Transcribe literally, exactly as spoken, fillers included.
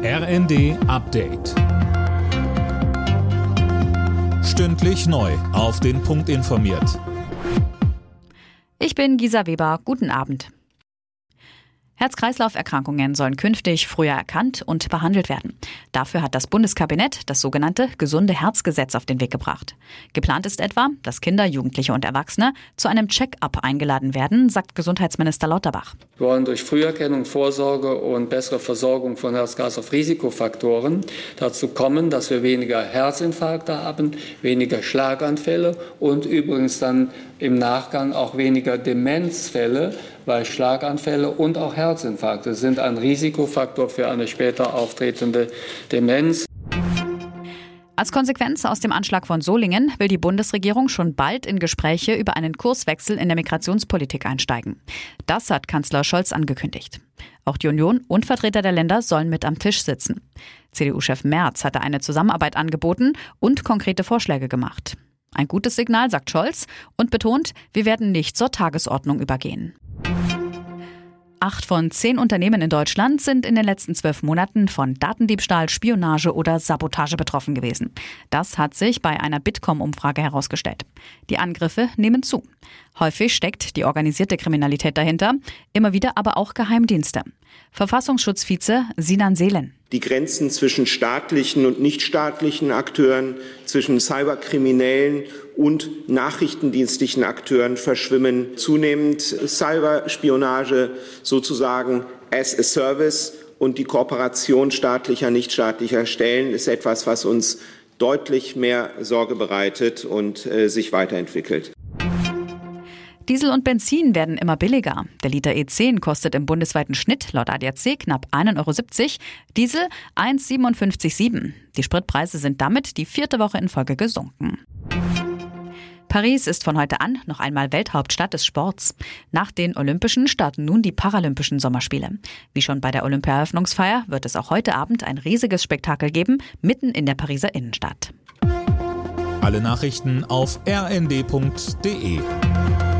R N D Update. Stündlich neu auf den Punkt informiert. Ich bin Gisa Weber. Guten Abend. Herz-Kreislauf-Erkrankungen sollen künftig früher erkannt und behandelt werden. Dafür hat das Bundeskabinett das sogenannte Gesunde-Herz-Gesetz auf den Weg gebracht. Geplant ist etwa, dass Kinder, Jugendliche und Erwachsene zu einem Check-up eingeladen werden, sagt Gesundheitsminister Lauterbach. Wir wollen durch Früherkennung, Vorsorge und bessere Versorgung von Herz-Kreislauf-Risikofaktoren dazu kommen, dass wir weniger Herzinfarkte haben, weniger Schlaganfälle und übrigens dann im Nachgang auch weniger Demenzfälle, weil Schlaganfälle und auch Herzinfarkte sind ein Risikofaktor für eine später auftretende Demenz. Als Konsequenz aus dem Anschlag von Solingen will die Bundesregierung schon bald in Gespräche über einen Kurswechsel in der Migrationspolitik einsteigen. Das hat Kanzler Scholz angekündigt. Auch die Union und Vertreter der Länder sollen mit am Tisch sitzen. C D U-Chef Merz hatte eine Zusammenarbeit angeboten und konkrete Vorschläge gemacht. Ein gutes Signal, sagt Scholz und betont, wir werden nicht zur Tagesordnung übergehen. Acht von zehn Unternehmen in Deutschland sind in den letzten zwölf Monaten von Datendiebstahl, Spionage oder Sabotage betroffen gewesen. Das hat sich bei einer Bitkom-Umfrage herausgestellt. Die Angriffe nehmen zu. Häufig steckt die organisierte Kriminalität dahinter, immer wieder aber auch Geheimdienste. Verfassungsschutzvize Sinan Selen. Die Grenzen zwischen staatlichen und nichtstaatlichen Akteuren, zwischen Cyberkriminellen und nachrichtendienstlichen Akteuren verschwimmen zunehmend. Cyberspionage sozusagen as a service und die Kooperation staatlicher, nichtstaatlicher Stellen ist etwas, was uns deutlich mehr Sorge bereitet und äh, sich weiterentwickelt. Diesel und Benzin werden immer billiger. Der Liter E zehn kostet im bundesweiten Schnitt laut A D A C knapp ein Euro siebzig, Diesel eins Euro siebenundfünfzig Komma sieben. Die Spritpreise sind damit die vierte Woche in Folge gesunken. Paris ist von heute an noch einmal Welthauptstadt des Sports. Nach den Olympischen starten nun die Paralympischen Sommerspiele. Wie schon bei der Olympia-Eröffnungsfeier wird es auch heute Abend ein riesiges Spektakel geben, mitten in der Pariser Innenstadt. Alle Nachrichten auf r n d punkt d e.